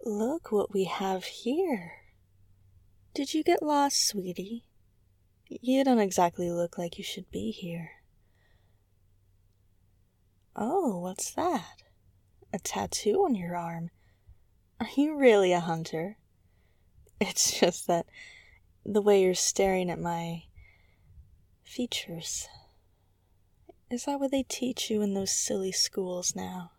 Look what we have here. Did you get lost, sweetie? You don't exactly look like you should be here. Oh, what's that? A tattoo on your arm. Are you really a hunter? It's just that the way you're staring at my features. Is that what they teach you in those silly schools now?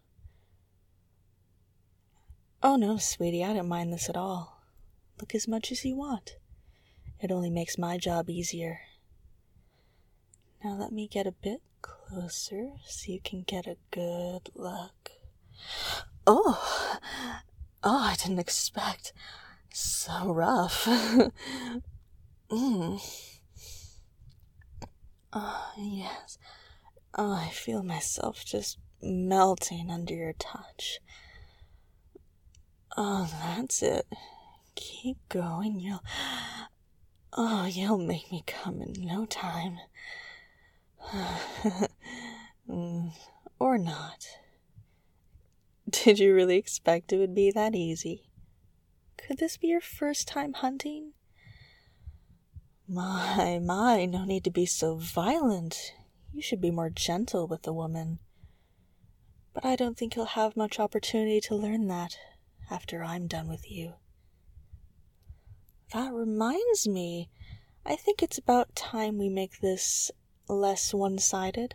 Oh no, sweetie, I don't mind this at all. Look as much as you want. It only makes my job easier. Now let me get a bit closer so you can get a good look. Oh, I didn't expect. So rough. Oh, yes. Oh, I feel myself just melting under your touch. Oh, that's it. Keep going. You'll make me come in no time. Or not. Did you really expect it would be that easy? Could this be your first time hunting? My, no need to be so violent. You should be more gentle with the woman. But I don't think you'll have much opportunity to learn that after I'm done with you. That reminds me, I think it's about time we make this less one-sided.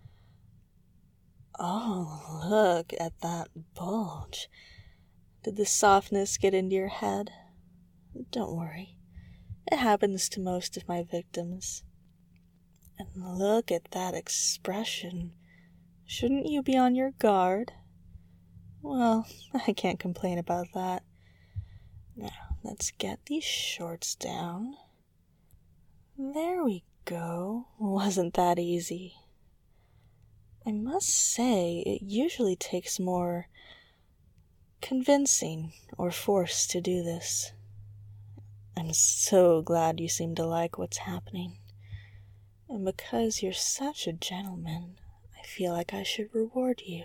Oh, look at that bulge. Did the softness get into your head? Don't worry. It happens to most of my victims. And look at that expression. Shouldn't you be on your guard? Well, I can't complain about that. Now, let's get these shorts down. There we go. Wasn't that easy? I must say, it usually takes more convincing or force to do this. I'm so glad you seem to like what's happening. And because you're such a gentleman, I feel like I should reward you.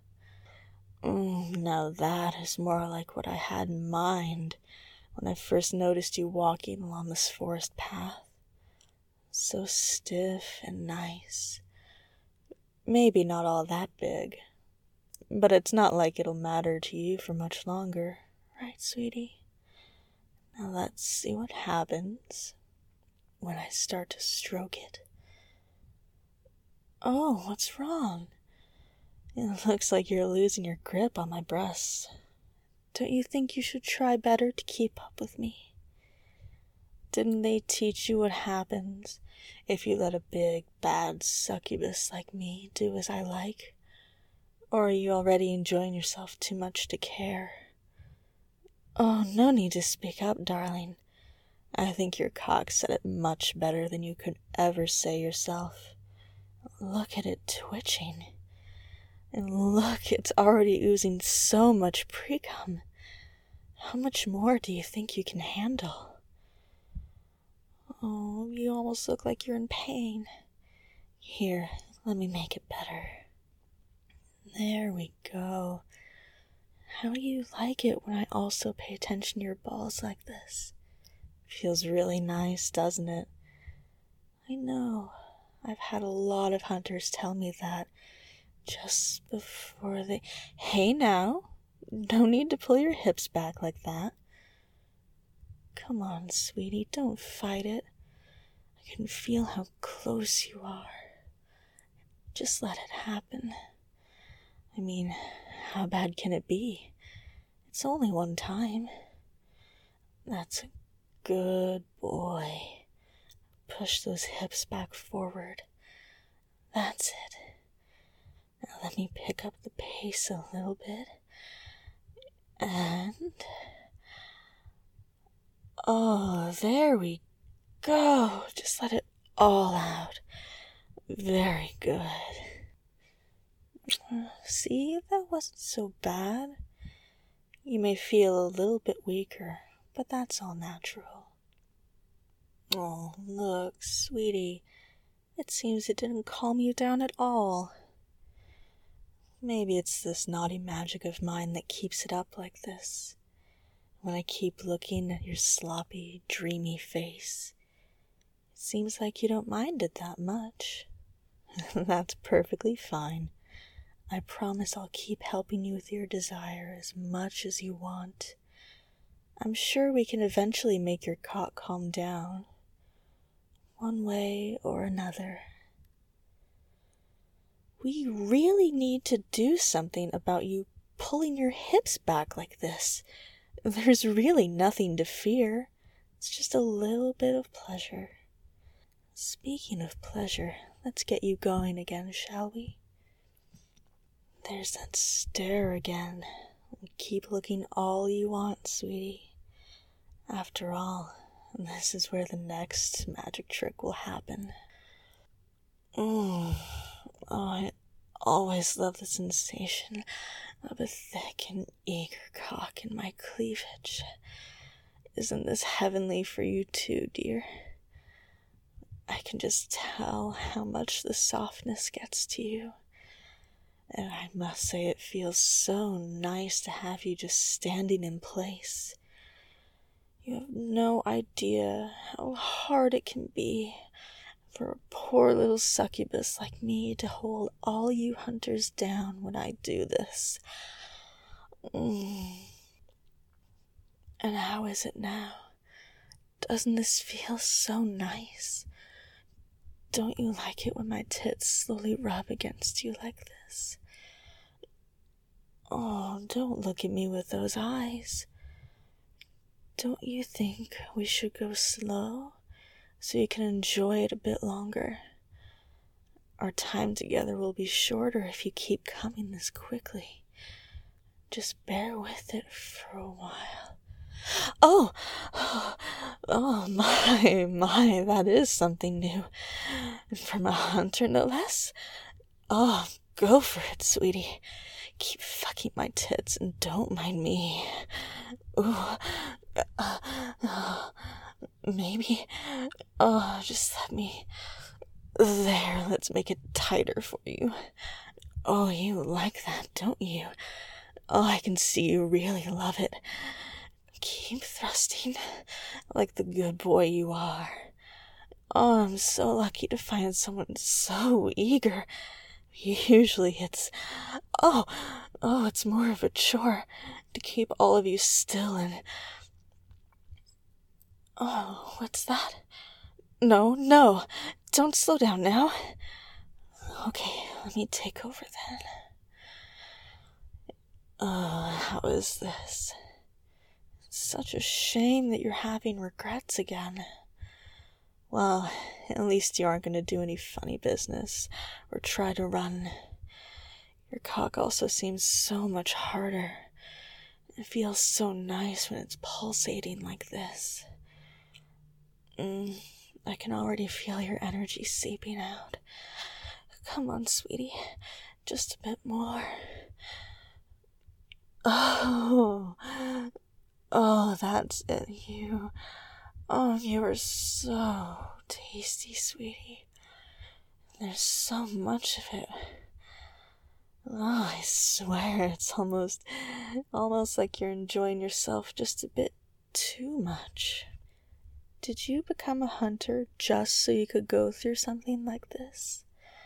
Now that is more like what I had in mind when I first noticed you walking along this forest path. So stiff and nice. Maybe not all that big, but it's not like it'll matter to you for much longer, right, sweetie? Now let's see what happens when I start to stroke it. Oh, what's wrong? It looks like you're losing your grip on my breasts. Don't you think you should try better to keep up with me? Didn't they teach you what happens if you let a big, bad succubus like me do as I like? Or are you already enjoying yourself too much to care? Oh, no need to speak up, darling. I think your cock said it much better than you could ever say yourself. Look at it twitching. And look, it's already oozing so much precum. How much more do you think you can handle? Oh, you almost look like you're in pain. Here, let me make it better. There we go. How do you like it when I also pay attention to your balls like this? Feels really nice, doesn't it? I know. I've had a lot of hunters tell me that just before they... Hey now, no need to pull your hips back like that. Come on, sweetie, don't fight it. I can feel how close you are. Just let it happen. I mean, how bad can it be? It's only one time. That's a good boy. Push those hips back forward. That's it. Now let me pick up the pace a little bit. And... oh, there we go. Just let it all out. Very good. See, that wasn't so bad. You may feel a little bit weaker, but that's all natural. Oh, look, sweetie. It seems it didn't calm you down at all. Maybe it's this naughty magic of mine that keeps it up like this. when I keep looking at your sloppy, dreamy face. It seems like you don't mind it that much. That's perfectly fine. I promise I'll keep helping you with your desire as much as you want. I'm sure we can eventually make your cock calm down, one way or another. We really need to do something about you pulling your hips back like this. There's really nothing to fear. It's just a little bit of pleasure. Speaking of pleasure, let's get you going again, shall we? There's that stare again. Keep looking all you want, sweetie. After all, this is where the next magic trick will happen. I always love the sensation of a thick and eager cock in my cleavage. Isn't this heavenly for you too, dear? I can just tell how much the softness gets to you. And I must say it feels so nice to have you just standing in place. You have no idea how hard it can be for a poor little succubus like me to hold all you hunters down when I do this. And how is it now? Doesn't this feel so nice? Don't you like it when my tits slowly rub against you like this? Oh, don't look at me with those eyes. Don't you think we should go slow so you can enjoy it a bit longer? Our time together will be shorter if you keep coming this quickly. Just bear with it for a while. Oh, my, that is something new. From a hunter, no less. Oh, go for it, sweetie. Keep fucking my tits and don't mind me. Ooh. Maybe. Just let me. There, let's make it tighter for you. Oh, you like that, don't you? Oh, I can see you really love it. Keep thrusting like the good boy you are. Oh, I'm so lucky to find someone so eager. Usually it's more of a chore to keep all of you still and... Oh, what's that? No, don't slow down now. Okay, let me take over then. How is this? It's such a shame that you're having regrets again. Well, at least you aren't going to do any funny business or try to run. Your cock also seems so much harder. It feels so nice when it's pulsating like this. I can already feel your energy seeping out. Come on, sweetie. Just a bit more. Oh, that's it, you. Oh, you are so tasty, sweetie. There's so much of it. Oh, I swear it's almost like you're enjoying yourself just a bit too much. Did you become a hunter just so you could go through something like this?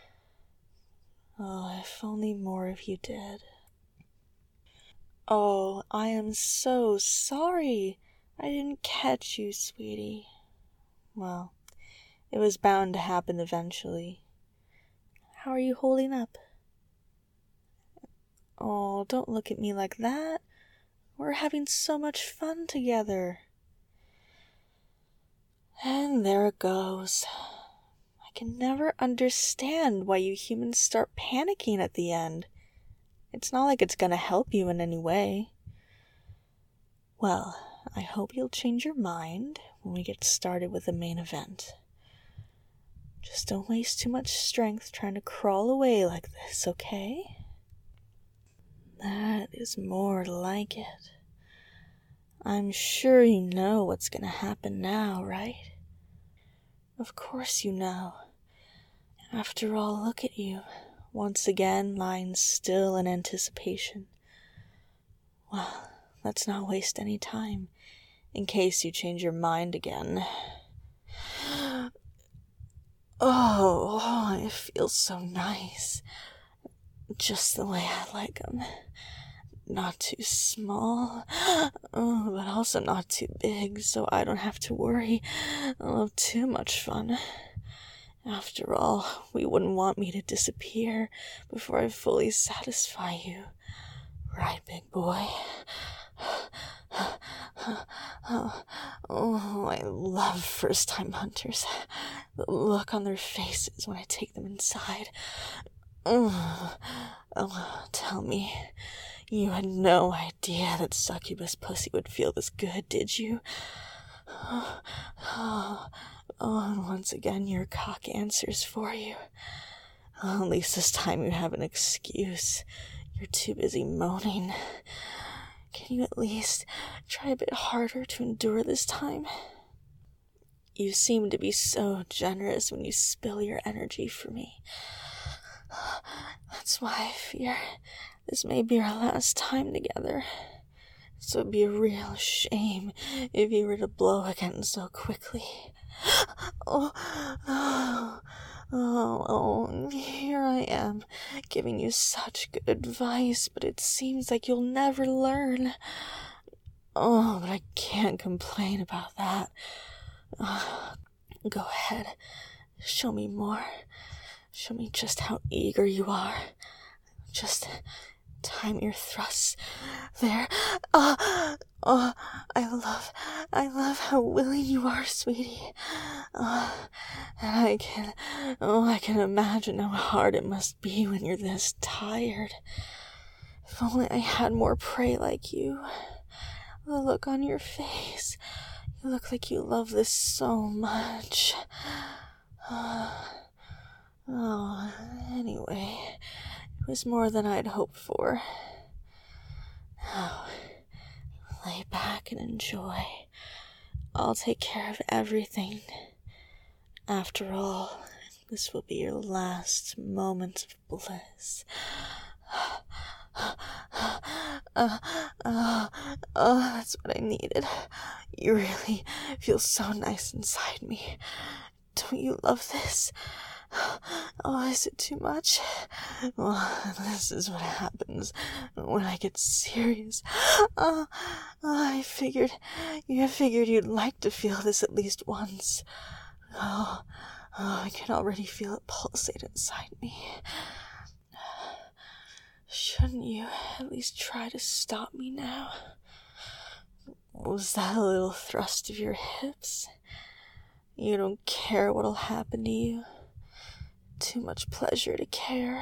Oh, if only more of you did. Oh, I am so sorry. I didn't catch you, sweetie. Well, it was bound to happen eventually. How are you holding up? Oh, don't look at me like that. We're having so much fun together. And there it goes. I can never understand why you humans start panicking at the end. It's not like it's gonna help you in any way. Well, I hope you'll change your mind when we get started with the main event. Just don't waste too much strength trying to crawl away like this, okay? That is more like it. I'm sure you know what's gonna happen now, right? Of course you know. After all, look at you, once again lying still in anticipation. Well, let's not waste any time, in case you change your mind again. Oh, it feels so nice. Just the way I like them. Not too small, but also not too big, so I don't have to worry of too much fun. After all, we wouldn't want me to disappear before I fully satisfy you. Right, big boy? Oh, I love first-time hunters. The look on their faces when I take them inside. Oh, tell me, you had no idea that succubus pussy would feel this good, did you? Oh, and once again, your cock answers for you. At least this time you have an excuse. You're too busy moaning. Can you at least try a bit harder to endure this time? You seem to be so generous when you spill your energy for me. That's why I fear this may be our last time together. So it'd be a real shame if you were to blow again so quickly. Here I am, giving you such good advice, but it seems like you'll never learn. Oh, but I can't complain about that. Go ahead, show me more. Show me just how eager you are. Just time your thrusts. There. I love how willing you are, sweetie. And I can imagine how hard it must be when you're this tired. If only I had more prey like you. The look on your face. You look like you love this so much. Anyway, it was more than I'd hoped for. Now, lay back and enjoy. I'll take care of everything. After all, this will be your last moment of bliss. That's what I needed. You really feel so nice inside me. Don't you love this? Oh, is it too much? Well, this is what happens when I get serious. I figured you'd like to feel this at least once. I can already feel it pulsate inside me. Shouldn't you at least try to stop me now? Was that a little thrust of your hips? You don't care what'll happen to you. Too much pleasure to care.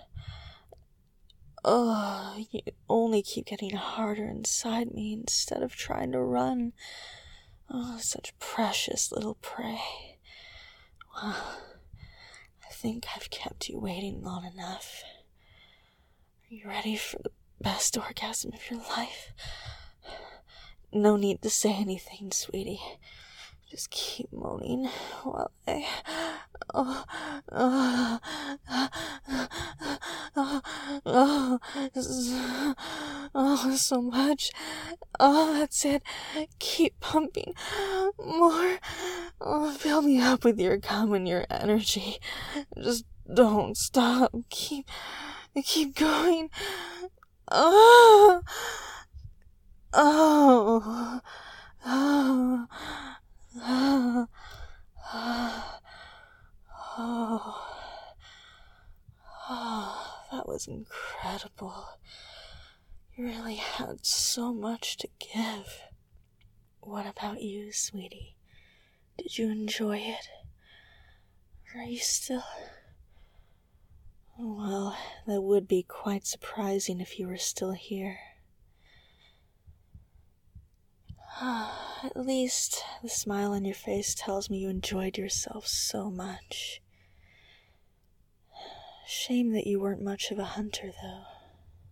Oh, you only keep getting harder inside me instead of trying to run. Oh, such precious little prey. Well, I think I've kept you waiting long enough. Are you ready for the best orgasm of your life? No need to say anything, sweetie. Just keep moaning while I... so much. That's it. Keep pumping. More. Fill me up with your cum and your energy. Just don't stop. Keep going. That was incredible. You really had so much to give. What about you, sweetie? Did you enjoy it? Are you still... Well, that would be quite surprising if you were still here. At least the smile on your face tells me you enjoyed yourself so much. Shame that you weren't much of a hunter, though.